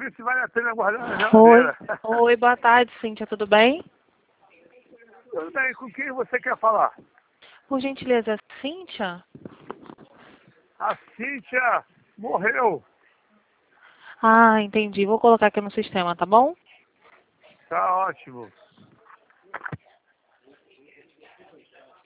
ver se vale a pena guardar na Oi. geladeira. Oi, boa tarde, Cíntia, tudo bem? Tudo bem, com quem você quer falar? Por gentileza, Cíntia? A Cíntia morreu. Ah, entendi. Vou colocar aqui no sistema, tá bom? Tá ótimo.